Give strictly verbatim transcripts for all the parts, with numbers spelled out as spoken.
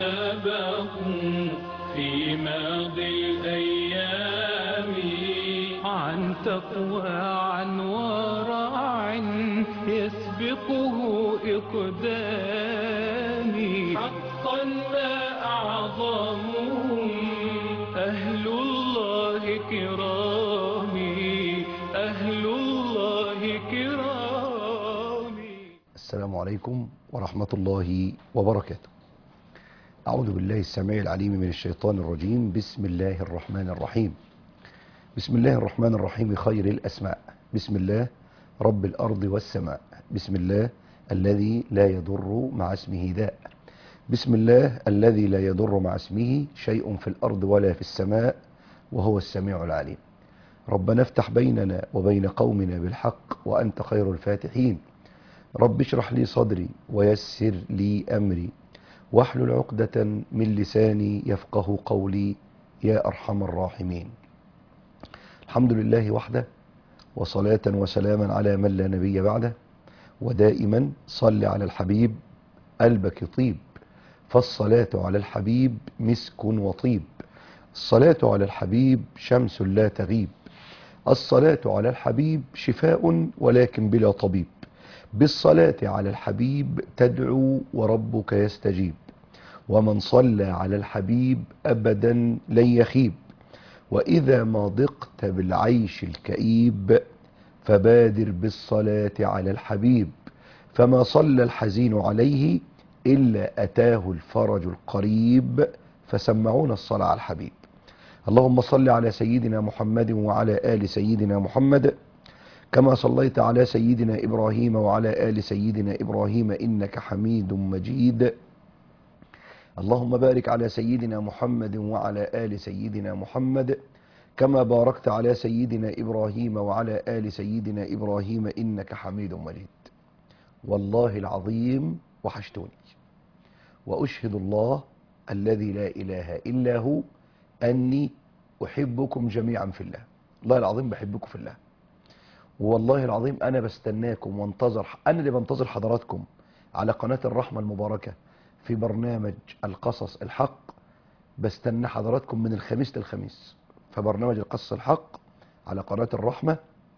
سبقوا في ماضي الأيام عن تقوى عن ورع يسبقه إقدامي حقا ما أعظمهم أهل الله كرامي أهل الله كرامي. السلام عليكم ورحمة الله وبركاته. أعوذ بالله السميع العليم من الشيطان الرجيم. بسم الله الرحمن الرحيم. بسم الله الرحمن الرحيم خير الأسماء. بسم الله رب الأرض والسماء. بسم الله الذي لا يضر مع اسمه داء. بسم الله الذي لا يضر مع اسمه شيء في الأرض ولا في السماء وهو السميع العليم. ربنا افتح بيننا وبين قومنا بالحق وأنت خير الفاتحين. رب اشرح لي صدري ويسر لي أمري واحلل عقدة من لساني يفقه قولي يا أرحم الراحمين. الحمد لله وحده وصلاة وسلاما على من لا نبي بعده، ودائما صل على الحبيب قلبك طيب، فالصلاة على الحبيب مسك وطيب. الصلاة على الحبيب شمس لا تغيب، الصلاة على الحبيب شفاء ولكن بلا طبيب. بالصلاة على الحبيب تدعو وربك يستجيب، ومن صلى على الحبيب أبدا لن يخيب. وإذا ما ضقت بالعيش الكئيب فبادر بالصلاة على الحبيب، فما صلى الحزين عليه إلا أتاه الفرج القريب. فسمعون الصلاة على الحبيب. اللهم صل على سيدنا محمد وعلى آل سيدنا محمد كما صليت على سيدنا إبراهيم وعلى آل سيدنا إبراهيم إنك حميد مجيد. اللهم بارك على سيدنا محمد وعلى آل سيدنا محمد كما باركت على سيدنا إبراهيم وعلى آل سيدنا إبراهيم إنك حميد مجيد. والله العظيم وحشتوني، وأشهد الله الذي لا إله إلا هو أني أحبكم جميعا في الله. الله العظيم بحبكم في الله، والله العظيم أنا بستناكم وانتظر، أنا اللي بنتظر حضراتكم على قناة الرحمة المباركة في برنامج القصص الحق. بستنى حضراتكم من الخميس للخميس في برنامج القصص الحق على قناة الرحمة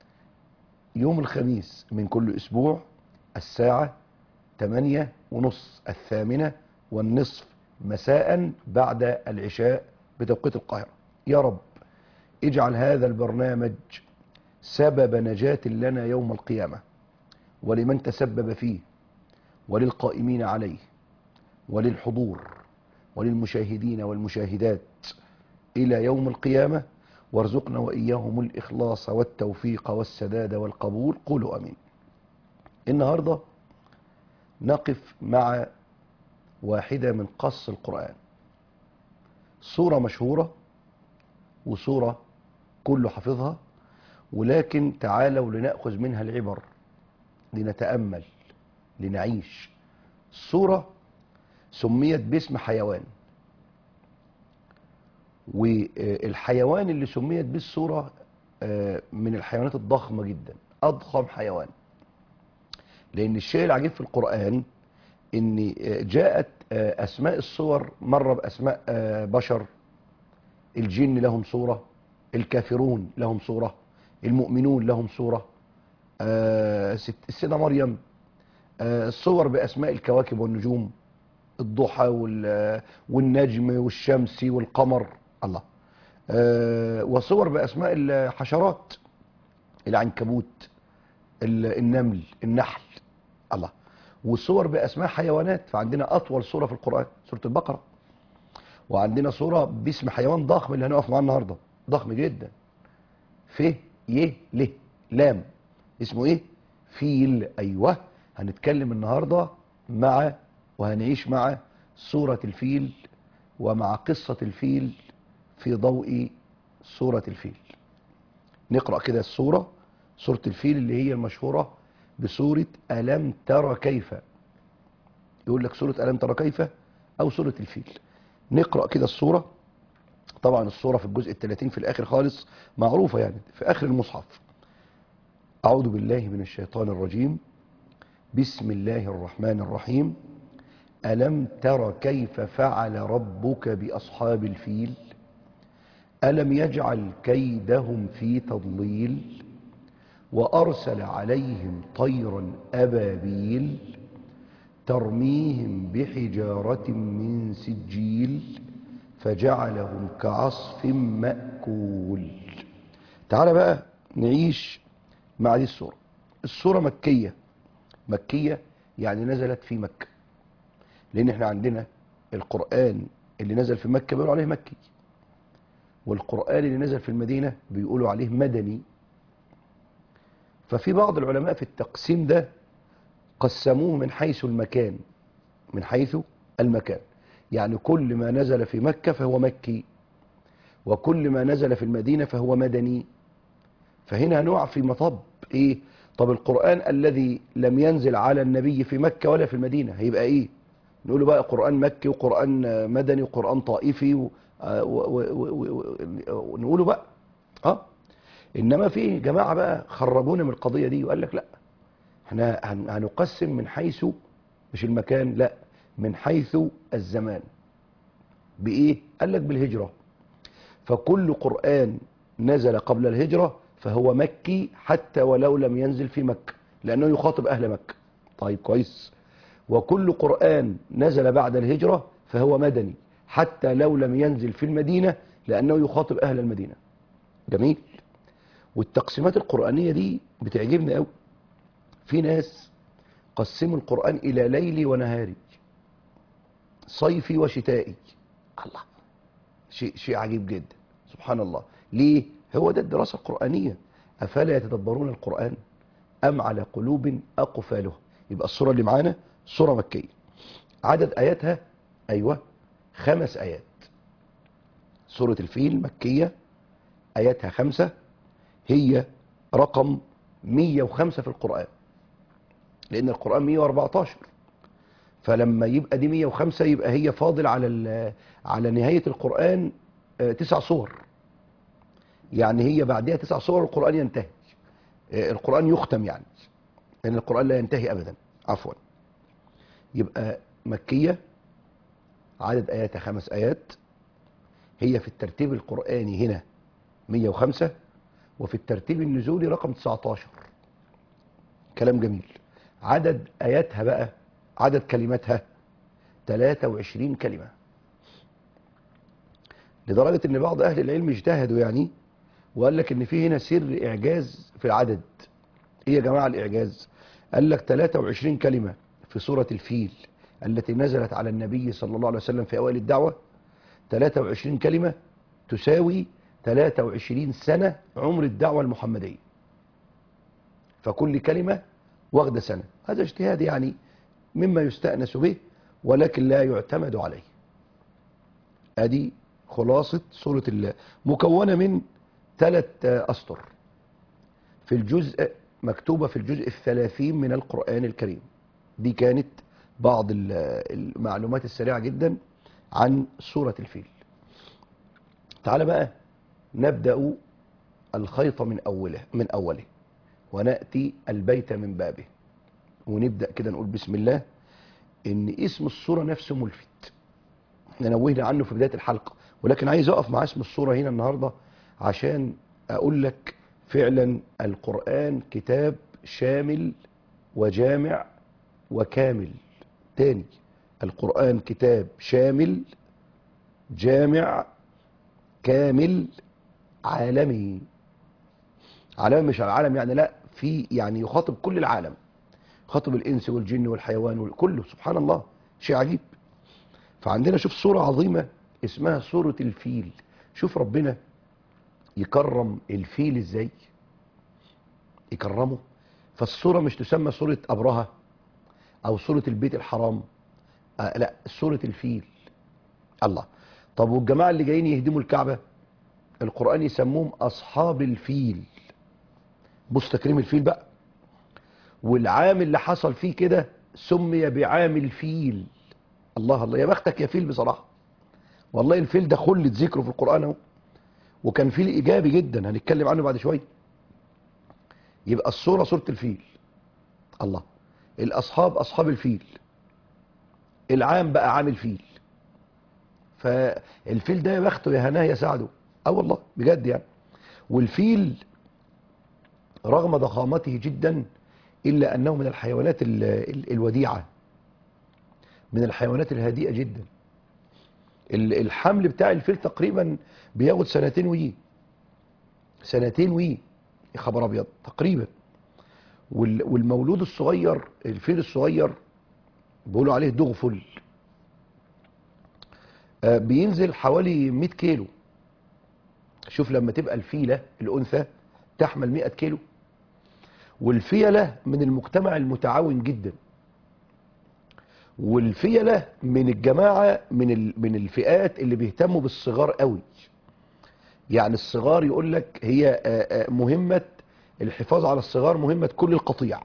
يوم الخميس من كل أسبوع الساعة ثمانية ونص الثامنة والنصف مساء بعد العشاء بتوقيت القاهرة. يا رب اجعل هذا البرنامج سبب نجاة لنا يوم القيامة، ولمن تسبب فيه، وللقائمين عليه، وللحضور، وللمشاهدين والمشاهدات إلى يوم القيامة. وارزقنا وإياهم الإخلاص والتوفيق والسداد والقبول. قولوا أمين. النهاردة نقف مع واحدة من قص القرآن، سورة مشهورة وسورة كله حفظها، ولكن تعالوا لنأخذ منها العبر، لنتأمل، لنعيش. السورة سميت باسم حيوان، والحيوان اللي سميت به السورة من الحيوانات الضخمة جدا، أضخم حيوان. لأن الشيء العجيب في القرآن إن جاءت أسماء السور مرة بأسماء بشر، الجن لهم سورة، الكافرون لهم سورة، المؤمنون لهم سورة، السيدة مريم، الصور بأسماء الكواكب والنجوم، الضحى والنجم والشمس والقمر، الله، وصور بأسماء الحشرات، العنكبوت، النمل، النحل، الله، وصور بأسماء حيوانات. فعندنا أطول سورة في القرآن سورة البقرة، وعندنا سورة باسم حيوان ضخم اللي هنقف معاه النهاردة، ضخم جدا، ف ي ل لام، اسمه ايه؟ فيل. ايوه، هنتكلم النهاردة مع وهنعيش مع سورة الفيل ومع قصة الفيل في ضوء سورة الفيل. نقرأ كده السورة، سورة الفيل اللي هي المشهورة بسورة ألم ترى كيف. يقول لك سورة ألم ترى كيف أو سورة الفيل. نقرأ كده السورة. طبعا السورة في الجزء الثلاثين في الآخر خالص، معروفة يعني في آخر المصحف. أعوذ بالله من الشيطان الرجيم. بسم الله الرحمن الرحيم. ألم تر كيف فعل ربك بأصحاب الفيل ألم يجعل كيدهم في تضليل وأرسل عليهم طيرا أبابيل ترميهم بحجارة من سجيل فجعلهم كعصف مأكول. تعال بقى نعيش مع دي السورة. السورة مكية. مكية يعني نزلت في مكة، لأن احنا عندنا القرآن اللي نزل في مكة بيقولوا عليه مكي، والقرآن اللي نزل في المدينة بيقولوا عليه مدني. ففي بعض العلماء في التقسيم ده قسموه من حيث المكان، من حيث المكان، يعني كل ما نزل في مكة فهو مكي، وكل ما نزل في المدينة فهو مدني. فهنا هنقع في مطب ايه؟ طب القرآن الذي لم ينزل على النبي في مكة ولا في المدينة هيبقى ايه؟ نقوله بقى قرآن مكي وقرآن مدني وقرآن طائفي و... ونقوله بقى اه انما في جماعة بقى خرجونا من القضية دي وقال لك لا، احنا هن- هنقسم من حيث مش المكان، لا، من حيث الزمان. بايه؟ قال لك بالهجرة. فكل قرآن نزل قبل الهجرة فهو مكي حتى ولو لم ينزل في مكة، لأنه يخاطب أهل مكة. طيب كويس. وكل قرآن نزل بعد الهجرة فهو مدني حتى لو لم ينزل في المدينة، لأنه يخاطب أهل المدينة. جميل. والتقسيمات القرآنية دي بتعجبني قوي. في ناس قسموا القرآن إلى ليلي ونهاري، صيفي وشتائي. الله، شيء شيء عجيب جدا. سبحان الله. ليه؟ هو ده الدراسة القرآنية. أفلا يتدبرون القرآن أم على قلوب أقفالها. يبقى السورة اللي معانا سورة مكية. عدد آياتها أيوة خمس آيات. سورة الفيل مكية، آياتها خمسة، هي رقم مية وخمسة في القرآن، لأن القرآن مية وأربعتاشر. فلما يبقى دي مية وخمسة يبقى هي فاضل على ال- على نهاية القرآن آه، تسع سور. يعني هي بعدها تسع سور القرآن ينتهي، آه، القرآن يختم يعني، لأن القرآن لا ينتهي أبدا. عفوا. يبقى مكية، عدد آياتها خمس آيات، هي في الترتيب القرآني هنا مية وخمسة، وفي الترتيب النزولي رقم تسعتاشر. كلام جميل. عدد آياتها بقى، عدد كلماتها تلاتة وعشرين كلمة، لدرجة ان بعض اهل العلم اجتهدوا يعني وقال لك ان في هنا سر اعجاز في العدد. ايه يا جماعة الاعجاز؟ قال لك تلاتة وعشرين كلمة في سورة الفيل التي نزلت على النبي صلى الله عليه وسلم في اوائل الدعوة، تلاتة وعشرين كلمة تساوي تلاتة وعشرين سنة عمر الدعوة المحمدية. فكل كلمة واخدة سنة. هذا اجتهاد يعني مما يستأنس به ولكن لا يعتمد عليه. ادي خلاصة سورة الله، مكونة من ثلاث أسطر في الجزء، مكتوبة في الجزء الثلاثين من القرآن الكريم. دي كانت بعض ال- المعلومات السريعة جدا عن سورة الفيل. تعال بقى نبدأ الخيط من أوله من أوله ونأتي البيت من بابه، ونبدأ كده نقول بسم الله. إن اسم السورة نفسه ملفت، احنا نوهنا عنه في بداية الحلقة، ولكن عايز أقف مع اسم السورة هنا النهاردة عشان أقول لك فعلا القرآن كتاب شامل وجامع وكامل. تاني، القرآن كتاب شامل جامع كامل عالمي. عالمي مش العالم يعني، لا، في يعني يخاطب كل العالم، يخاطب الإنس والجن والحيوان وكله. سبحان الله، شيء عجيب. فعندنا شوف سورة عظيمة اسمها سورة الفيل. شوف ربنا يكرم الفيل ازاي، يكرمه. فالسورة مش تسمى سورة أبرهة أو سورة البيت الحرام، آه لا، سورة الفيل. الله. طب والجماعة اللي جايين يهدموا الكعبة القرآن يسموهم أصحاب الفيل. بص تكريم الفيل بقى. والعام اللي حصل فيه كده سمي بعام الفيل. الله الله، يا بختك يا فيل بصراحة. والله الفيل ده خلت ذكره في القرآن اهو، وكان فيل إيجابي جدا هنتكلم عنه بعد شوية. يبقى الصورة صورة الفيل. الله. الأصحاب أصحاب الفيل. العام بقى عامل فيل. فالفيل ده يا بخته يا هناه يا سعده. اه والله بجد يعني. والفيل رغم ضخامته جدا الا انه من الحيوانات ال ال الوديعه، من الحيوانات الهادئه جدا. ال- الحمل بتاع الفيل تقريبا بياخد سنتين وي سنتين وي يا خبر ابيض تقريبا. وال- والمولود الصغير الفيل الصغير بيقولوا عليه دغفل، آه، بينزل حوالي مية كيلو. شوف لما تبقى الفيلة الأنثى تحمل مية كيلو. والفيلة من المجتمع المتعاون جدا، والفيلة من الجماعة من ال- من الفئات اللي بيهتموا بالصغار قوي. يعني الصغار يقول لك هي آه، آه، مهمة الحفاظ على الصغار مهمة كل القطيع.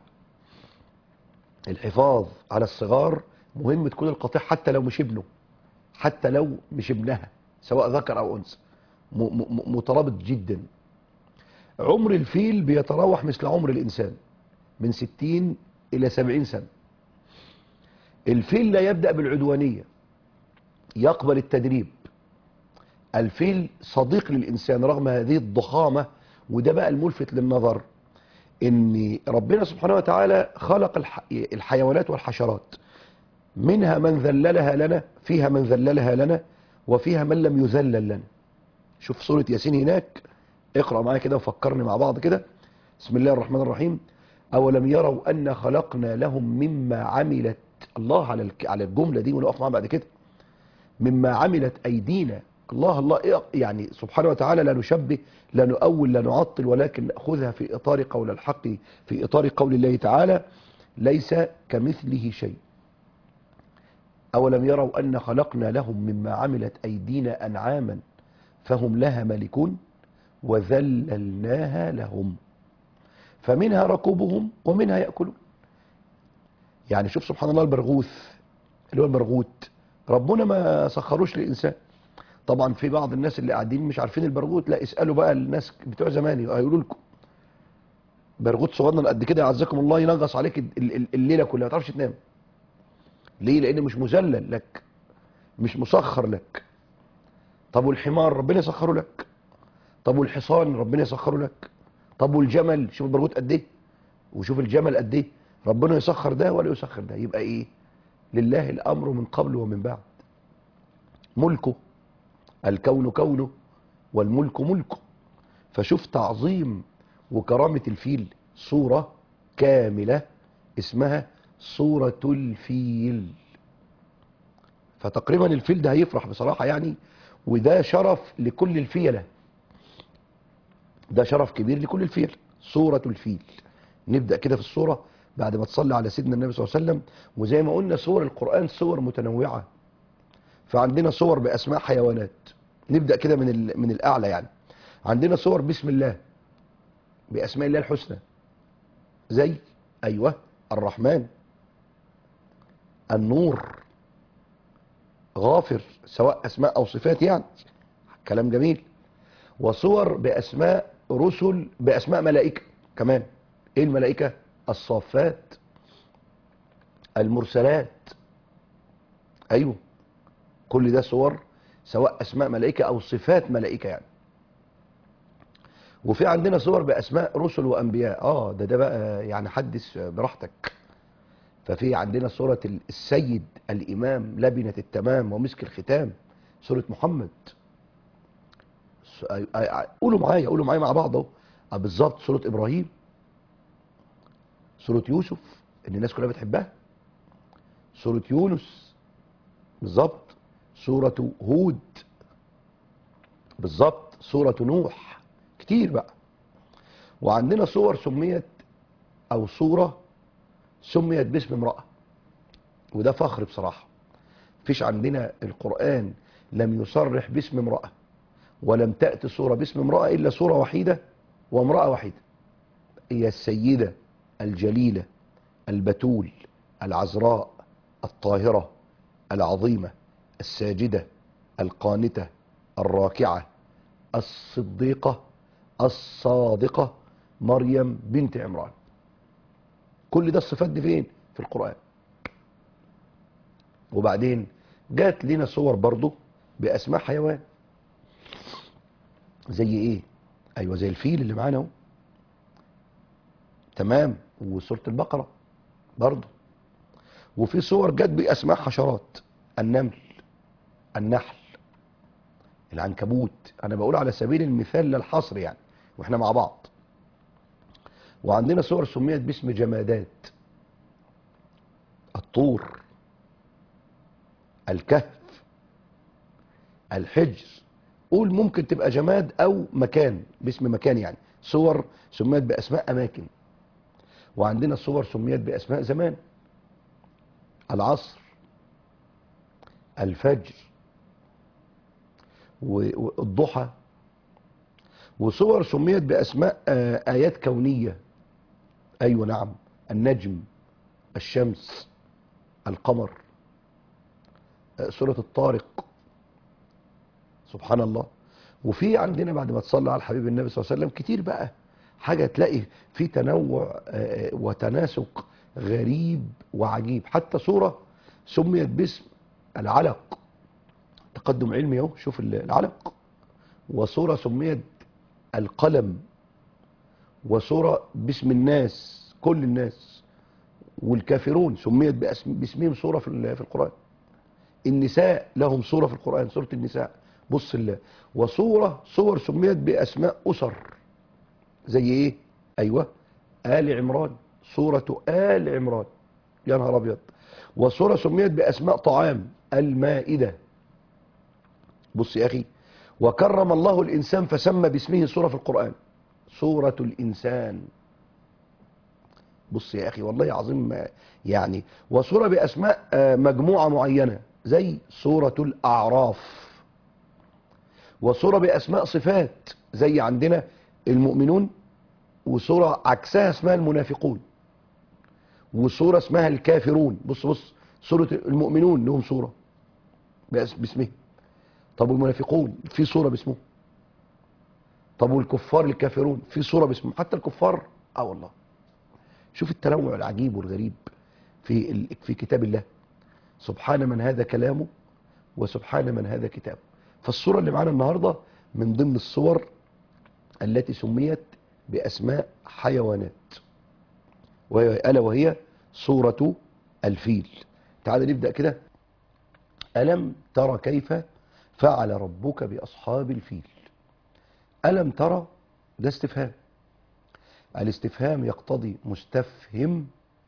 الحفاظ على الصغار مهمة كل القطيع، حتى لو مش ابنه، حتى لو مش ابنها، سواء ذكر او انثى. م- م- مترابط جدا. عمر الفيل بيتراوح مثل عمر الانسان من ستين الى سبعين سنة. الفيل لا يبدأ بالعدوانية، يقبل التدريب. الفيل صديق للإنسان رغم هذه الضخامة. وده بقى الملفت للنظر، ان ربنا سبحانه وتعالى خلق الح... الحيوانات والحشرات، منها من ذللها لنا، فيها من ذللها لنا وفيها من لم يذلل لنا. شوف سورة ياسين هناك، اقرأ معايا كده وفكرني مع بعض كده. بسم الله الرحمن الرحيم. أولم يروا أن خلقنا لهم مما عملت، الله على الك- على الجملة دي ونقف معاها بعد كده، مما عملت أيدينا. الله الله إيه يعني سبحانه وتعالى، لا نشبه لا نؤول لا نعطل، ولكن نأخذها في إطار قول الحق، في إطار قول الله تعالى ليس كمثله شيء. أولم يروا أن خلقنا لهم مما عملت أيدينا أنعاما فهم لها مالكون وذللناها لهم فمنها ركوبهم ومنها يأكلون. يعني شوف سبحان الله، البرغوث اللي هو البرغوت ربنا ما سخروش للإنسان. طبعا في بعض الناس اللي قاعدين مش عارفين البرغوت، لا اسألوا بقى الناس بتوع زمان هيقولوا لكم. برغوت صغنن قد كده يعزكم الله ينغص عليك ال- ال- الليلة كلها ما تعرفش تنام. ليه؟ لأنه مش مذلل لك، مش مسخر لك. طب والحمار ربنا يسخره لك. طب والحصان ربنا يسخره لك. طب والجمل، شوف البرغوت قد ايه وشوف الجمل قد ايه. ربنا يسخر ده ولا يسخر ده؟ يبقى ايه؟ لله الامر من قبل ومن بعد. ملكه، الكون كونه والملك ملكه. فشوف تعظيم وكرامة الفيل. صورة كاملة اسمها صورة الفيل. فتقريبا الفيل ده هيفرح بصراحة يعني، وده شرف لكل الفيلة، ده شرف كبير لكل الفيل. صورة الفيل. نبدأ كده في الصورة بعد ما تصلي على سيدنا النبي صلى الله عليه وسلم. وزي ما قلنا صور القرآن صور متنوعة، فعندنا صور بأسماء حيوانات. نبدأ كده من ال- من الأعلى يعني. عندنا صور بسم الله، بأسماء الله الحسنى، زي أيوة الرحمن، النور، غافر، سواء أسماء أو صفات يعني، كلام جميل. وصور بأسماء رسل، بأسماء ملائكة كمان. إيه الملائكة؟ الصافات، المرسلات. أيوة كل ده صور سواء أسماء ملائكة أو صفات ملائكة يعني. وفي عندنا صور بأسماء رسل وأنبياء. آه ده ده بقى يعني حدث براحتك. ففي عندنا صورة السيد الإمام لبنة التمام ومسك الختام، سورة محمد. س- آ- آ- قولوا معايا قولوا معايا مع بعض اهو. آه بالظبط سورة إبراهيم، سورة يوسف اللي الناس كلها بتحبها، سورة يونس بالظبط، سورة هود بالظبط، سورة نوح. كتير بقى. وعندنا صور سميت أو صورة سميت باسم امرأة، وده فخر بصراحة. مفيش عندنا القرآن لم يصرح باسم امرأة، ولم تأتي صورة باسم امرأة إلا صورة وحيدة وامرأة وحيدة، هي السيدة الجليلة البتول العذراء الطاهرة العظيمة الساجدة القانتة الراكعة الصديقة الصادقة مريم بنت عمران. كل ده الصفات دي فين؟ في القرآن. وبعدين جات لنا صور برضو بأسماء حيوان. زي ايه؟ ايوه زي الفيل اللي معانا اهو، تمام، وسورة البقرة برضو. وفي صور جت بأسماء حشرات، النمل، النحل، العنكبوت. انا بقول على سبيل المثال للحصر يعني واحنا مع بعض. وعندنا صور سميت باسم جمادات، الطور، الكهف، الحجر. قول ممكن تبقى جماد او مكان، باسم مكان يعني. صور سميت باسماء اماكن. وعندنا صور سميت باسماء زمان، العصر، الفجر، والضحى. وصور سميت باسماء ايات كونيه، ايوه نعم، النجم، الشمس، القمر، سوره الطارق، سبحان الله. وفي عندنا بعد ما تصلى على الحبيب النبي صلى الله عليه وسلم كتير بقى حاجة تلاقي في تنوع وتناسق غريب وعجيب. حتى صورة سميت باسم العلق، تقدم علمي اهو، شوف العلق. وصورة سميت القلم. وصورة باسم الناس، كل الناس. والكافرون سميت باسمهم صورة في القرآن. النساء لهم صورة في القرآن، سورة النساء، بص الله. وصورة صور سميت بأسماء أسر، زي إيه؟ أيوة آل عمران، صورة آل عمران، يا نهار أبيض. وصورة سميت بأسماء طعام، المائدة، بص يا أخي. وكرم الله الإنسان فسمى باسمه صورة في القرآن، صورة الإنسان، بص يا أخي والله عظيم يعني. وصورة بأسماء مجموعة معينة زي صورة الأعراف. وصورة بأسماء صفات زي عندنا المؤمنون، وصورة عكسها اسمها المنافقون. وصورة اسمها الكافرون، بص بص، صورة المؤمنون لهم صورة باسمه. طب والمنافقون في صورة باسمه. طب والكفار الكافرون في صورة باسمه. حتى الكفار اه والله. شوف التنوع العجيب والغريب في في كتاب الله. سبحان من هذا كلامه وسبحان من هذا كتابه. فالصورة اللي معانا النهاردة من ضمن الصور التي سميت بأسماء حيوانات، وهي ألا وهي صورة الفيل. تعال نبدأ كده. ألم ترى كيف فعل ربك بأصحاب الفيل؟ ألم ترى ده استفهام. الاستفهام يقتضي مستفهم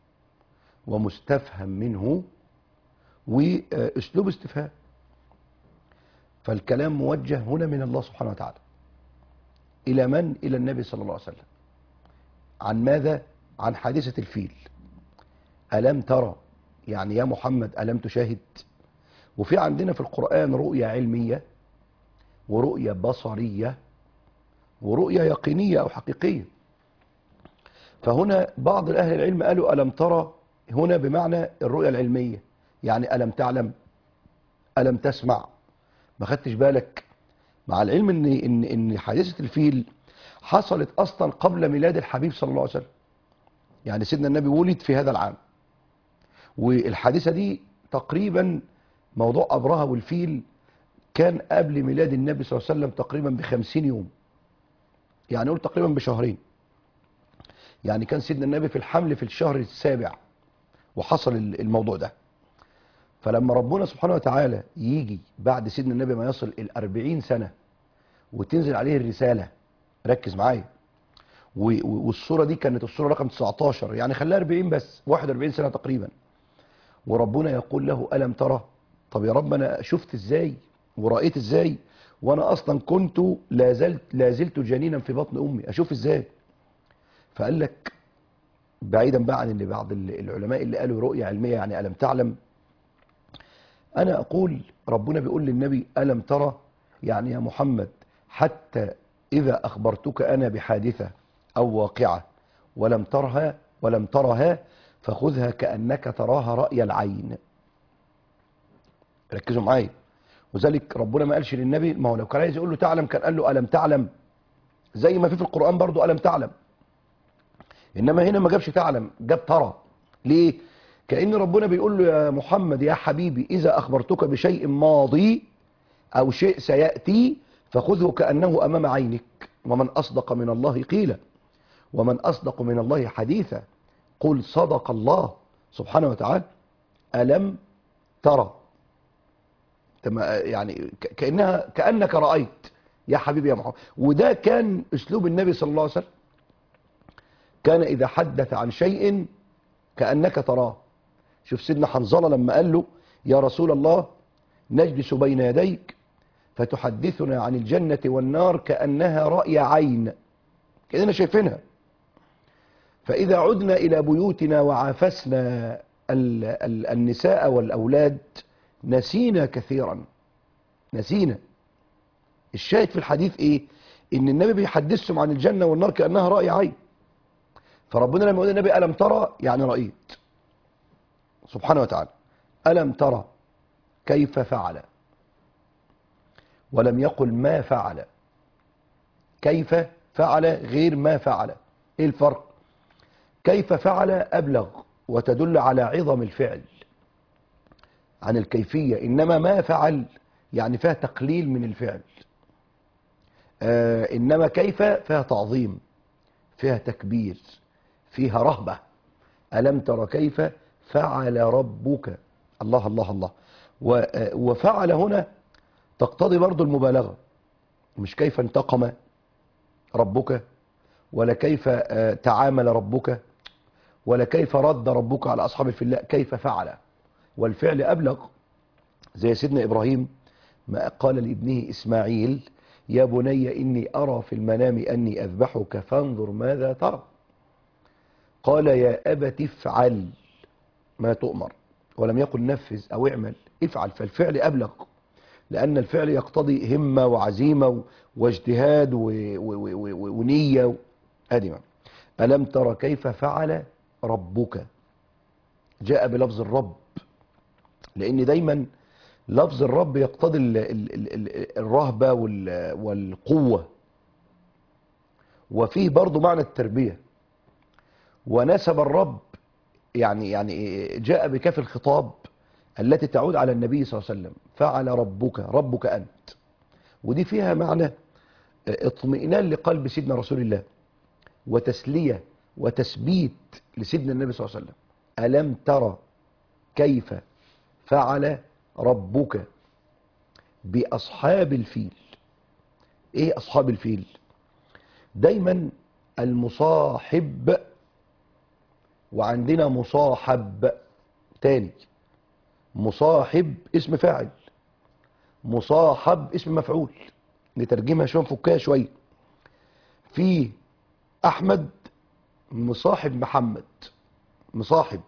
ومستفهم منه وأسلوب استفهام. فالكلام موجه هنا من الله سبحانه وتعالى إلى من؟ إلى النبي صلى الله عليه وسلم. عن ماذا؟ عن حادثة الفيل. ألم ترى يعني يا محمد ألم تشاهد؟ وفي عندنا في القرآن رؤية علمية ورؤية بصرية ورؤية يقينية أو حقيقية. فهنا بعض أهل العلم قالوا ألم ترى هنا بمعنى الرؤية العلمية، يعني ألم تعلم، ألم تسمع، ما خدتش بالك؟ مع العلم ان ان ان حادثه الفيل حصلت اصلا قبل ميلاد الحبيب صلى الله عليه وسلم. يعني سيدنا النبي ولد في هذا العام، والحادثه دي تقريبا موضوع ابرهه والفيل كان قبل ميلاد النبي صلى الله عليه وسلم تقريبا بخمسين يوم، يعني نقول تقريبا بشهرين. يعني كان سيدنا النبي في الحمل في الشهر السابع وحصل الموضوع ده. فلما ربنا سبحانه وتعالى يجي بعد سيدنا النبي ما يصل الأربعين سنة وتنزل عليه الرسالة، ركز معايا، والصورة دي كانت الصورة رقم تسعتاشر، يعني خليها أربعين بس، واحد وأربعين سنة تقريبا. وربنا يقول له ألم ترى؟ طب يا رب أنا شفت إزاي ورأيت إزاي وأنا أصلا كنت لازلت لازلت جنينا في بطن أمي، أشوف إزاي؟ فقال لك بعيدا بقى عن اللي بعض العلماء اللي قالوا رؤية علمية يعني ألم تعلم، أنا أقول ربنا بيقول للنبي ألم ترى يعني يا محمد حتى إذا أخبرتك أنا بحادثة أو واقعة ولم ترها ولم ترها فخذها كأنك تراها رأي العين. ركزوا معايا. وذلك ربنا ما قالش للنبي، ما هو لو كان عايز يقول له تعلم كان قال له ألم تعلم، زي ما في في القرآن برضو ألم تعلم. إنما هنا ما جابش تعلم، جاب ترى. ليه؟ كأن ربنا بيقول له يا محمد يا حبيبي إذا أخبرتك بشيء ماضي أو شيء سيأتي فخذه كأنه أمام عينك، ومن أصدق من الله قيلا ومن أصدق من الله حديثا، قل صدق الله سبحانه وتعالى. ألم ترى، يعني كأنها كأنك رأيت يا حبيبي يا محمد. وده كان أسلوب النبي صلى الله عليه وسلم، كان إذا حدث عن شيء كأنك تراه. شوف سيدنا حنظلة لما قال له يا رسول الله نجلس بين يديك فتحدثنا عن الجنة والنار كأنها رأي عين، كأننا شايفينها. فإذا عدنا إلى بيوتنا وعافسنا ال ال النساء والأولاد نسينا كثيرا، نسينا. الشاهد في الحديث إيه؟ إن النبي بيحدثهم عن الجنة والنار كأنها رأي عين. فربنا لما يقول النبي ألم ترى يعني رأيت، سبحانه وتعالى. ألم ترى كيف فعل، ولم يقل ما فعل. كيف فعل غير ما فعل. ايه الفرق؟ كيف فعل أبلغ وتدل على عظم الفعل عن الكيفية، إنما ما فعل يعني فيها تقليل من الفعل. آه إنما كيف فيها تعظيم، فيها تكبير، فيها رهبة. ألم ترى كيف فعل ربك. الله الله الله. وفعل هنا تقتضي برضو المبالغة، مش كيف انتقم ربك، ولا كيف تعامل ربك، ولا كيف رد ربك على أصحاب الفيل، لا كيف فعل، والفعل أبلغ. زي سيدنا إبراهيم ما قال لابنه إسماعيل يا بني إني أرى في المنام أني أذبحك فانظر ماذا ترى. قال يا أبت افعل ما تؤمر، ولم يقل نفذ أو اعمل، افعل. فالفعل أبلغ، لأن الفعل يقتضي همة وعزيمة واجتهاد ونية. أدمى. ألم ترى كيف فعل ربك، جاء بلفظ الرب، لأن دايما لفظ الرب يقتضي الرهبة والقوة، وفيه برضو معنى التربية. ونسب الرب يعني يعني جاء بكاف الخطاب التي تعود على النبي صلى الله عليه وسلم، فعل ربك، ربك أنت. ودي فيها معنى اطمئنان لقلب سيدنا رسول الله، وتسلية وتثبيت لسيدنا النبي صلى الله عليه وسلم. ألم ترى كيف فعل ربك بأصحاب الفيل. ايه أصحاب الفيل؟ دايما المصاحب، وعندنا مصاحب تاني. مصاحب اسم فاعل، مصاحب اسم مفعول. نترجمها شويه نفكها شويه. في احمد مصاحب محمد، مصاحب.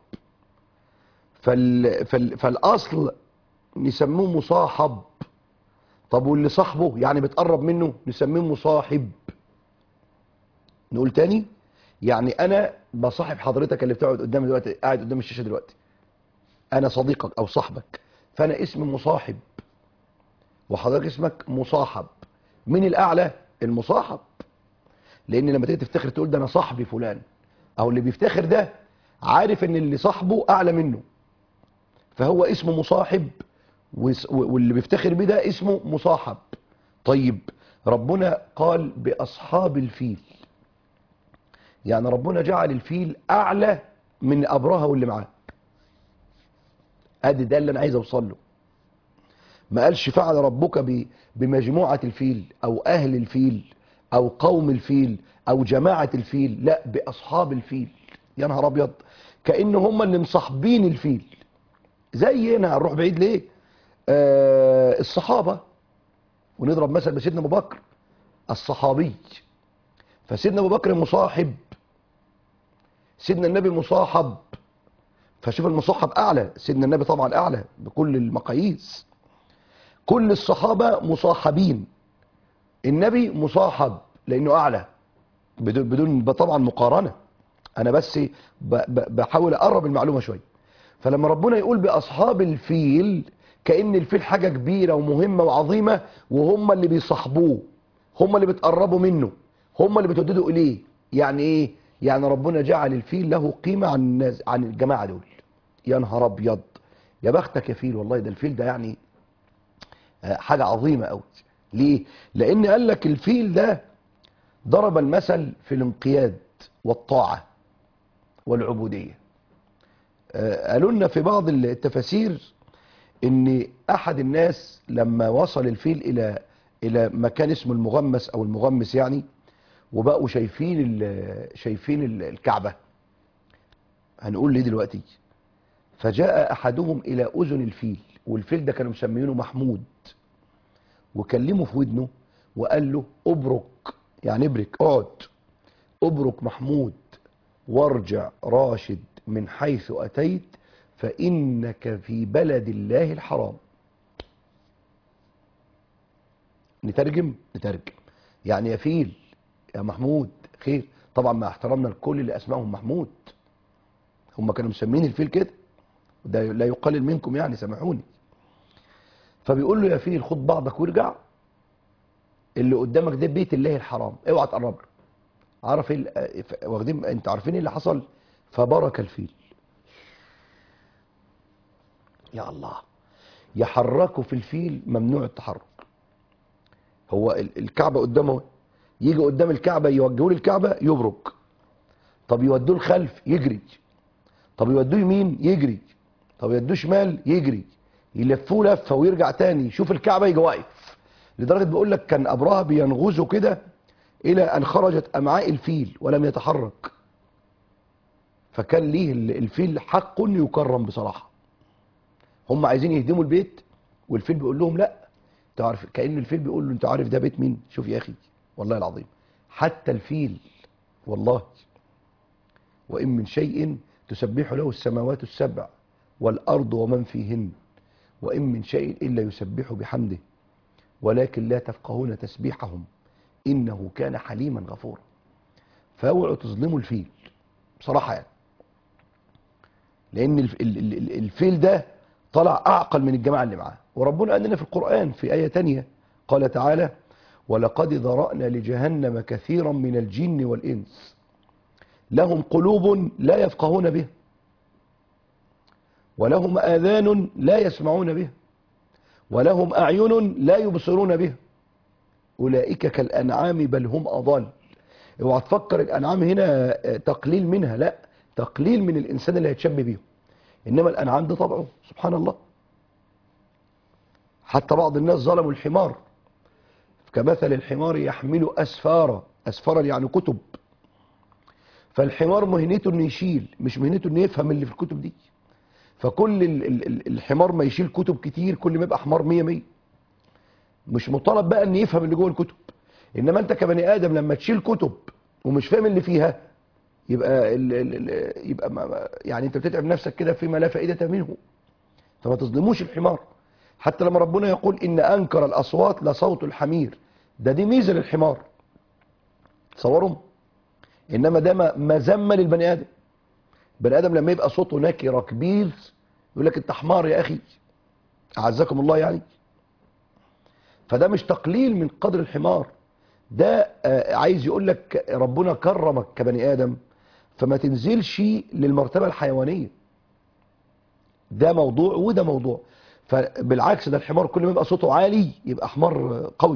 فال فال فالاصل نسموه مصاحب. طب واللي صاحبه يعني بتقرب منه نسميه مصاحب. نقول تاني، يعني انا بصاحب حضرتك اللي بتقعد قدامي دلوقتي، قاعد قدام الشاشه دلوقتي، انا صديقك او صاحبك، فانا اسمي مصاحب وحضرتك اسمك مصاحب. من الاعلى؟ المصاحب. لان لما تيجي تفتخر تقول ده انا صاحبي فلان، او اللي بيفتخر ده عارف ان اللي صاحبه اعلى منه، فهو اسمه مصاحب، واللي بيفتخر بيه ده اسمه مصاحب. طيب ربنا قال باصحاب الفيل، يعني ربنا جعل الفيل اعلى من ابرهه واللي معاه. ادي ده اللي انا عايز اوصل له. ما قالش فعل ربك بمجموعة الفيل او اهل الفيل او قوم الفيل او جماعة الفيل، لا باصحاب الفيل. يا نهار ابيض، كأن هم اللي مصاحبين الفيل. زينا، هنروح بعيد ليه؟ آه الصحابة، ونضرب مثل بسيدنا ابو بكر الصحابي. فسيدنا ابو بكر مصاحب، سيدنا النبي مصاحب. فشوف المصاحب اعلى، سيدنا النبي طبعا اعلى بكل المقاييس. كل الصحابة مصاحبين، النبي مصاحب لانه اعلى بدون بدون طبعا مقارنة. انا بس بحاول اقرب المعلومة شوية. فلما ربنا يقول باصحاب الفيل، كأن الفيل حاجة كبيرة ومهمة وعظيمة، وهم اللي بيصاحبوه، هم اللي بتقربوا منه، هم اللي بتوددوا اليه. يعني ايه؟ يعني ربنا جعل الفيل له قيمة عن الناس، عن الجماعة دول. يا نهار ابيض، يا بختك يا فيل، والله ده الفيل ده يعني آه، حاجه عظيمه قوي. ليه؟ لان قال لك الفيل ده ضرب المثل في الانقياد والطاعه والعبوديه. آه، قالوا لنا في بعض التفاسير ان احد الناس لما وصل الفيل الى الى مكان اسمه المغمس او المغمس يعني، وبقوا شايفين ال- شايفين ال- الكعبه، هنقول ليه دلوقتي. فجاء احدهم الى اذن الفيل، والفيل ده كانوا مسمينه محمود، وكلمه في ودنه وقال له ابرك، يعني ابرك، اقعد، ابرك محمود وارجع راشد من حيث اتيت، فانك في بلد الله الحرام. نترجم نترجم يعني يا فيل، يا محمود، خير. طبعا مع احترامنا لكل اللي اسمائهم محمود، هم كانوا مسمين الفيل كده، ده لا يقلل منكم يعني، سامحوني. فبيقول له يا فيل خد بعضك وارجع، اللي قدامك ده بيت الله الحرام، اوعى تقرب له. عارف ايه ال- واخدين انت عارفين ايه اللي حصل؟ فبرك الفيل. يا الله، يحركوا في الفيل ممنوع التحرك. هو ال- الكعبه قدامه، يجي قدام الكعبه يوجهوا له الكعبه يبرك، طب يودوه الخلف يجري، طب يودوه يمين يجري، طب يودوه شمال يجري، يلفوه لفه ويرجع تاني يشوف الكعبه يجي واقف. لدرجه بيقول لك كان ابرهه بينغزه كده الى ان خرجت امعاء الفيل ولم يتحرك. فكان ليه ال- الفيل حق يكرم بصراحه. هم عايزين يهدموا البيت، والفيل بيقول لهم لا. انت عارف، كأن الفيل بيقول له انت عارف ده بيت مين؟ شوف يا اخي، والله العظيم حتى الفيل، والله وإن من شيء تسبح له السماوات السبع والأرض ومن فيهن وإن من شيء إلا يسبح بحمده ولكن لا تفقهون تسبيحهم إنه كان حليما غفورا. فاوعوا تظلموا الفيل بصراحة يعني، لأن الف- ال- ال- ال- الفيل ده طلع أعقل من الجماعة اللي معاه. وربنا قال لنا في القرآن في آية تانية قال تعالى ولقد ذرأنا لجهنم كثيرا من الجن والإنس لهم قلوب لا يفقهون بها ولهم آذان لا يسمعون بها ولهم أعين لا يبصرون بها أولئك كالأنعام بل هم أضل. اوعى تفكر الأنعام هنا تقليل منها، لا، تقليل من الإنسان اللي هيتشبه بيهم، إنما الأنعام ده طبعه سبحان الله. حتى بعض الناس ظلموا الحمار، كمثل الحمار يحمل أسفارا، أسفارا يعني كتب، فالحمار مهنته إنه يشيل، مش مهنته إنه يفهم اللي في الكتب دي. فكل ال- ال- ال- الحمار ما يشيل كتب كتير كل ما يبقى حمار مية مية، مش مطالب بقى ان يفهم اللي جوه الكتب. انما انت كبني ادم لما تشيل كتب ومش فاهم اللي فيها، يبقى ال ال ال يبقى ما ما- يعني انت بتتعب نفسك كده فيما لا فائده منه. فما تظلموش الحمار. حتى لما ربنا يقول ان انكر الاصوات لصوت الحمير، ده دي ميزه للحمار، تصوروا. انما ده ما- مذمه للبني ادم. البني ادم لما يبقى صوته نكره كبير يقول لك انت حمار يا اخي، اعزكم الله يعني. فده مش تقليل من قدر الحمار، ده آه، عايز يقول لك ربنا كرمك كبني آدم، فما تنزلش للمرتبة الحيوانية. ده موضوع وده موضوع. فبالعكس ده الحمار كل ما يبقى صوته عالي يبقى حمار آه، قوي.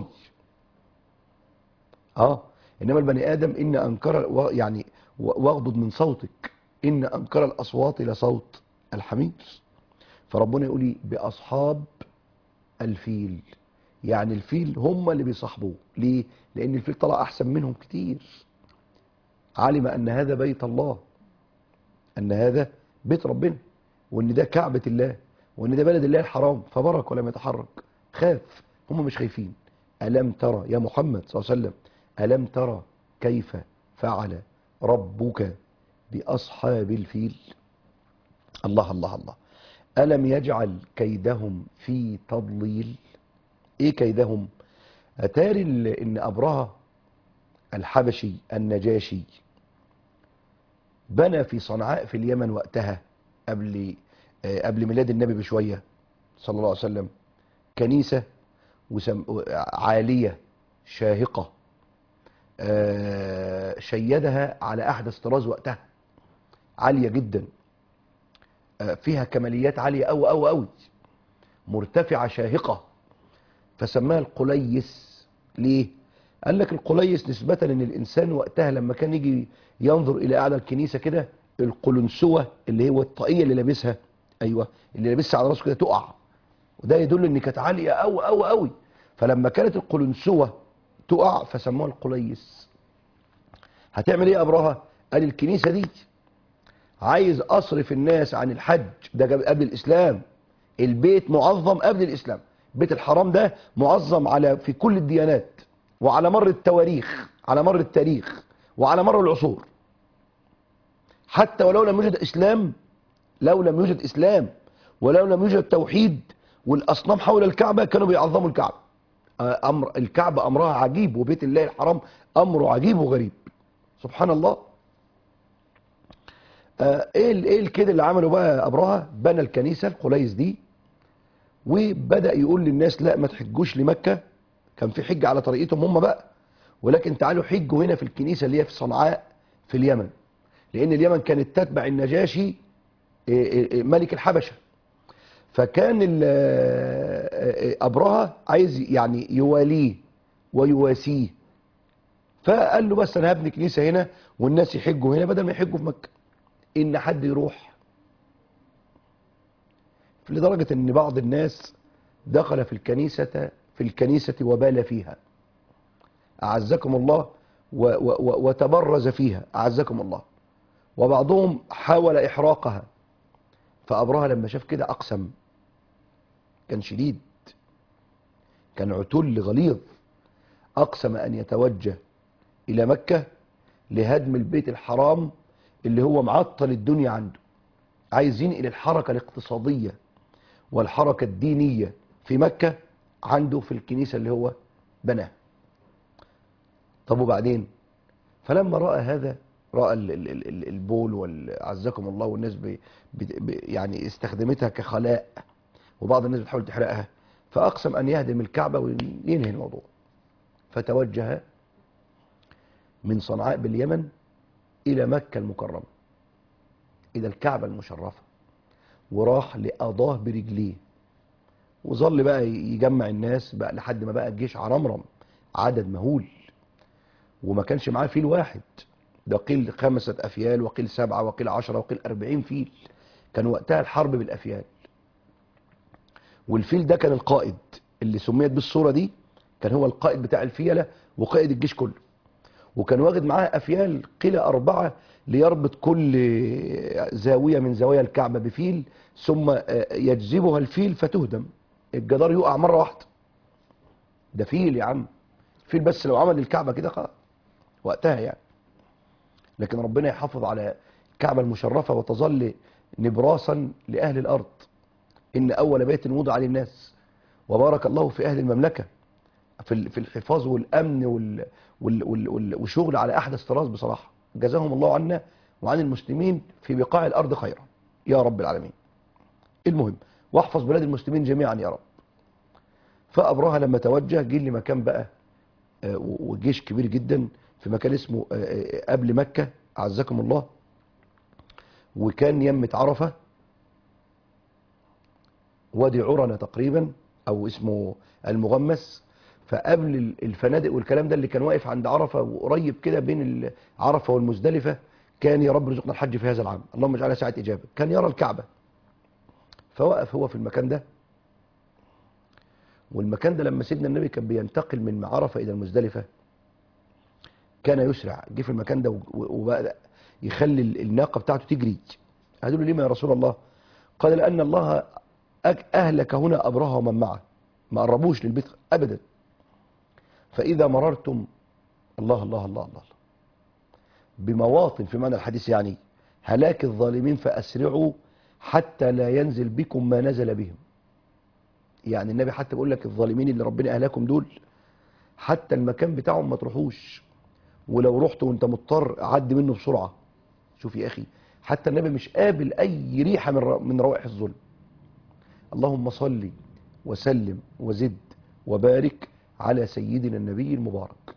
اه انما البني آدم ان انكر و- يعني و- واغضض من صوتك ان انكر الاصوات لصوت الحمير. فربنا يقول لي باصحاب الفيل، يعني الفيل هم اللي بيصاحبوه. ليه؟ لان الفيل طلع احسن منهم كتير، علم ان هذا بيت الله، ان هذا بيت ربنا، وان ده كعبة الله، وان ده بلد الله الحرام، فبرك ولم يتحرك. خاف، هم مش خايفين. الم ترى يا محمد صلى الله عليه وسلم، الم ترى كيف فعل ربك باصحاب الفيل؟ الله الله الله. الم يجعل كيدهم في تضليل. ايه كيدهم؟ اتاري ال- ان ابرهة الحبشي النجاشي بنى في صنعاء في اليمن وقتها قبل آه، قبل ميلاد النبي بشوية صلى الله عليه وسلم كنيسة وسم... عالية شاهقة، آه، شيدها على أحدث طراز وقتها، عالية جدا. فيها كماليات عالية أوي أوي أوي، مرتفعة شاهقة، فسماها القليس. ليه؟ قال لك القليس نسبة ان الانسان وقتها لما كان يجي ينظر الى اعلى الكنيسة كده، القلنسوة اللي هو الطاقية اللي لابسها، ايوه اللي لابسها على راسه كده تقع، وده يدل ان كانت عالية قوي قوي قوي. فلما كانت القلنسوة تقع فسموها القليس. هتعمل ايه ابرهة؟ قال الكنيسة دي عايز اصرف الناس عن الحج، ده قبل الاسلام، البيت معظم قبل الاسلام، بيت الحرام ده معظم على في كل الديانات وعلى مر التواريخ، على مر التاريخ وعلى مر العصور، حتى ولو لم يوجد اسلام، لو لم يوجد اسلام ولو لم يوجد توحيد والاصنام حول الكعبه كانوا بيعظموا الكعبه. امر الكعبه امرها عجيب، وبيت الله الحرام امره عجيب وغريب، سبحان الله. آه، ايه ال- ايه الكده اللي عمله بقى ابرهة؟ بنى الكنيسه القليس دي، وبدأ يقول للناس لا ما تحجوش لمكة، كان في حج على طريقتهم هم بقى، ولكن تعالوا حجوا هنا في الكنيسة اللي هي في صنعاء في اليمن، لأن اليمن كانت تتبع النجاشي إيه، إيه، إيه، ملك الحبشة. فكان ال- آه، آه، أبرهة عايز يعني يواليه ويواسيه، فقال له بس أنا هبني كنيسة هنا والناس يحجوا هنا بدل ما يحجوا في مكة، إن حد يروح. لدرجة إن بعض الناس دخل في الكنيسة في الكنيسة وبال فيها أعزكم الله، و و و وتبرز فيها أعزكم الله، وبعضهم حاول إحراقها. فأبرهة لما شاف كده أقسم، كان شديد، كان عتل غليظ، أقسم أن يتوجه إلى مكة لهدم البيت الحرام اللي هو معطل الدنيا عنده، عايز ينقل الحركة الاقتصادية والحركة الدينية في مكة عنده في الكنيسة اللي هو بناها. طب وبعدين؟ فلما رأى هذا، رأى ال- ال- ال- ال- البول وعزكم الله، والناس بي بي يعني استخدمتها كخلاء، وبعض الناس بتحاول تحرقها، فأقسم أن يهدم الكعبة وينهي الموضوع. فتوجه من صنعاء باليمن إلى مكة المكرمة، إلى الكعبة المشرفة، وراح لقضاه برجليه، وظل بقى يجمع الناس بقى لحد ما بقى الجيش عرمرم، عدد مهول، وما كانش معاه فيل واحد، ده قيل خمسة أفيال وقيل سبعة وقيل عشرة وقيل أربعين فيل، كان وقتها الحرب بالأفيال. والفيل ده كان القائد اللي سميت بالصورة دي، كان هو القائد بتاع الفيلة وقائد الجيش كله، وكان واخد معاه أفيال قيل أربعة ليربط كل زاوية من زوايا الكعبة بفيل، ثم يجذبها الفيل فتهدم، الجدار يقع مرة واحدة. ده فيل يا عم، الفيل بس لو عمل الكعبة كده خلاص وقتها يعني. لكن ربنا يحافظ على الكعبة المشرفة وتظل نبراسا لأهل الأرض. إن أول بيت وضع للناس وبارك الله في أهل المملكة في في الحفاظ والأمن وال وال وال وال وشغل على أحدث طراز بصراحة، جزاهم الله عنا وعن المسلمين في بقاع الأرض خيرا يا رب العالمين. المهم، واحفظ بلاد المسلمين جميعا يا رب. فأبرهة لما توجه جه لمكان بقى آه، وجيش كبير جدا في مكان اسمه آه، آه، قبل مكة أعزكم الله، وكان يمة عرفة، وادي عرنة تقريبا او اسمه المغمس. فقبل الفنادق والكلام ده اللي كان واقف عند عرفة وقريب كده بين عرفة والمزدلفة، كان يا رب رزقنا الحج في هذا العام اللهم اجعلها ساعة إجابة، كان يرى الكعبة. فوقف هو في المكان ده، والمكان ده لما سيدنا النبي كان بينتقل من عرفة إلى المزدلفة كان يسرع، جه في المكان ده وبقى يخلي الناقة بتاعته تجري. قالوا له ليه يا رسول الله؟ قال لأن الله أهلك هنا أبرهة ومن معه، ما قربوش للبيت أبدا. فإذا مررتم الله الله الله الله بمواطن في معنى الحديث يعني هلاك الظالمين فأسرعوا حتى لا ينزل بكم ما نزل بهم. يعني النبي حتى بيقول لك الظالمين اللي ربنا أهلاكم دول حتى المكان بتاعهم ما تروحوش، ولو رحت وانت مضطر عدي منه بسرعة. شوف يا أخي، حتى النبي مش قابل أي ريحة من من روائح الظلم. اللهم صل وسلم وزد وبارك على سيدنا النبي المبارك.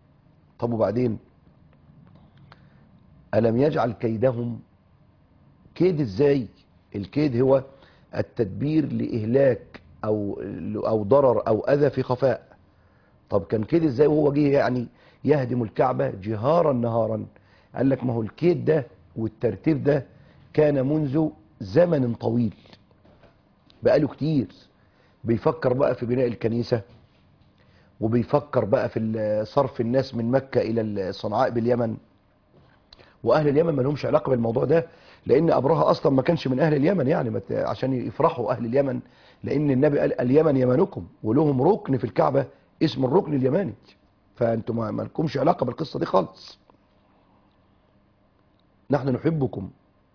طب وبعدين؟ ألم يجعل كيدهم كيد ازاي؟ الكيد هو التدبير لإهلاك أو أو ضرر أو أذى في خفاء. طب كان كيد ازاي وهو جه يعني يهدم الكعبة جهارا نهارا؟ قال لك ما هو الكيد ده والترتيب ده كان منذ زمن طويل، بقاله كتير بيفكر بقى في بناء الكنيسة، وبيفكر بقى في صرف الناس من مكة إلى صنعاء باليمن. وأهل اليمن ما لهمش علاقة بالموضوع ده، لأن أبرهة أصلا ما كانش من أهل اليمن، يعني عشان يفرحوا أهل اليمن، لأن النبي قال اليمن يمنكم، ولهم ركن في الكعبة اسم الركن اليماني. فأنتم ما لكمش علاقة بالقصة دي خالص، نحن نحبكم.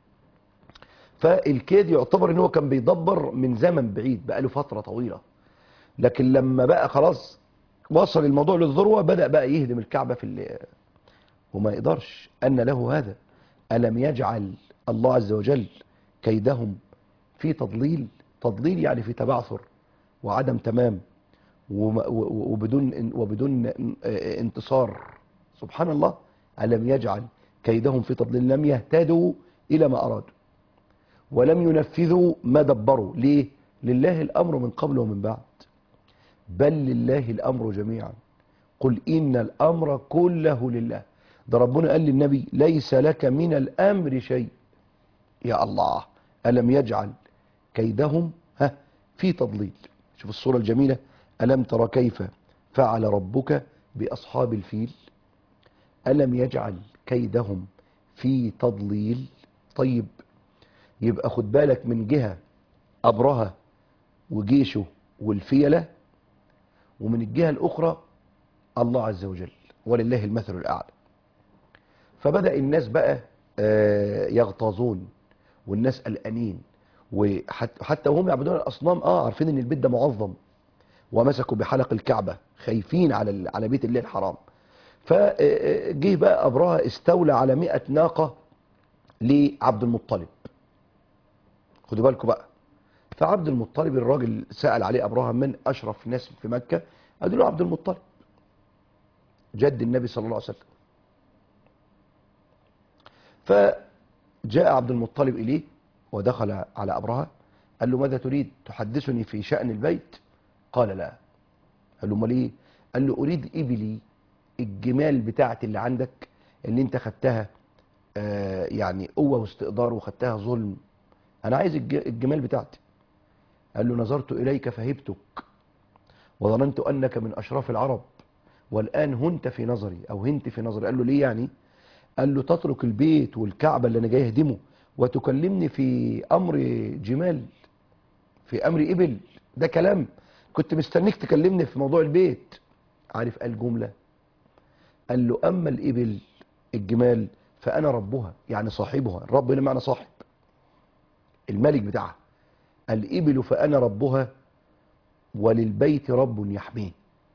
فالكيد يعتبر ان هو كان بيدبر من زمن بعيد، بقى له فترة طويلة، لكن لما بقى خلاص وصل الموضوع للذروة بدأ بقى يهدم الكعبة في اللي وما يقدرش. أن له هذا ألم يجعل الله عز وجل كيدهم في تضليل؟ تضليل يعني في تبعثر وعدم تمام وبدون وبدون انتصار. سبحان الله. ألم يجعل كيدهم في تضليل، لم يهتدوا إلى ما أرادوا ولم ينفذوا ما دبروا. ليه؟ لله الأمر من قبل ومن بعد، بل لله الأمر جميعا. قل إن الأمر كله لله. ده ربنا قال للنبي ليس لك من الأمر شيء. يا الله، ألم يجعل كيدهم ها في تضليل. شوف الصورة الجميلة، ألم تر كيف فعل ربك بأصحاب الفيل. ألم يجعل كيدهم في تضليل. طيب يبقى خد بالك من جهة أبرهة وجيشه والفيلة، ومن الجهة الأخرى الله عز وجل، ولله المثل الأعلى. فبدأ الناس بقى يغتاظون، والناس قلقانين، وحتى وهم يعبدون الأصنام اه عارفين ان البيت ده معظم، ومسكوا بحلق الكعبة خايفين على على بيت الله الحرام. فجه بقى أبرهة استولى على مئة ناقة لعبد المطلب. خدوا بالكم بقى. فعبد المطلب الراجل سأل عليه أبرهة من أشرف ناس في مكة، قالوا له عبد المطلب جد النبي صلى الله عليه وسلم. فجاء عبد المطلب إليه ودخل على أبرهة، قال له ماذا تريد؟ تحدثني في شأن البيت؟ قال لا. قال له امال ايه؟ قال له أريد إبلي، الجمال بتاعتي اللي عندك اللي انت خدتها آه يعني قوة واستقدار وخدتها ظلم، أنا عايز الجمال بتاعتي. قال له نظرت إليك فهبتك وظننت أنك من أشراف العرب، والآن هنت في نظري أو هنت في نظري. قال له ليه يعني؟ قال له تترك البيت والكعبة اللي أنا جاي أهدمه وتكلمني في أمر جمال، في أمر إبل؟ ده كلام، كنت مستنيك تكلمني في موضوع البيت. عارف قال جملة؟ قال له أما الإبل الجمال فأنا ربها، يعني صاحبها. الرب هنا معنى صاحب، الملك بتاعها. الإبل فأنا ربها وللبيت رب يحميه.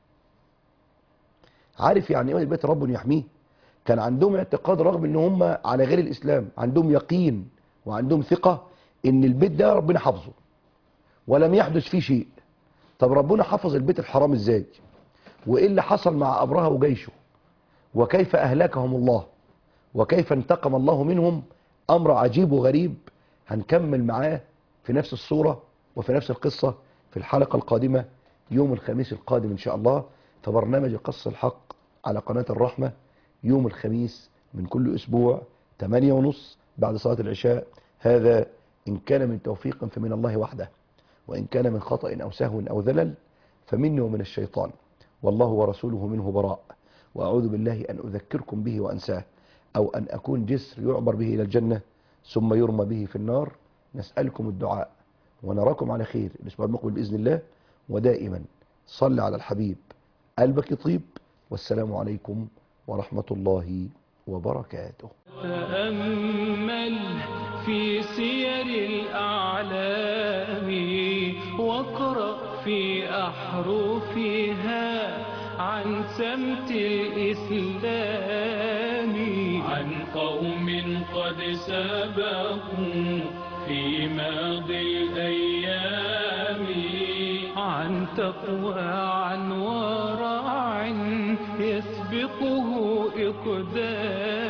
عارف يعني ايه البيت رب يحميه؟ كان عندهم اعتقاد رغم ان هم على غير الاسلام، عندهم يقين وعندهم ثقة ان البيت ده ربنا حافظه ولم يحدث فيه شيء. طب ربنا حفظ البيت الحرام ازاي؟ وايه اللي حصل مع أبرهة وجيشه؟ وكيف اهلكهم الله؟ وكيف انتقم الله منهم؟ امر عجيب وغريب، هنكمل معاه في نفس الصورة وفي نفس القصة في الحلقة القادمة يوم الخميس القادم إن شاء الله. فبرنامج قص الحق على قناة الرحمة يوم الخميس من كل أسبوع ثمانية ونص بعد صلاة العشاء. هذا إن كان من توفيق فمن الله وحده، وإن كان من خطأ أو سهو أو ذلل فمني ومن الشيطان، والله ورسوله منه براء. وأعوذ بالله أن أذكركم به وأنساه، أو أن أكون جسر يعبر به إلى الجنة ثم يرمى به في النار. نسألكم الدعاء ونراكم على خير الأسبوع المقبل بإذن الله. ودائما صل على الحبيب قلبك يطيب. والسلام عليكم ورحمة الله وبركاته. تأمل في سير الأعلام واقرأ في أحرفها عن سمت الإسلام، عن قوم قد سبقوا في ماضي الأيام، عن تقوى عن ورع يسبقه إقدام.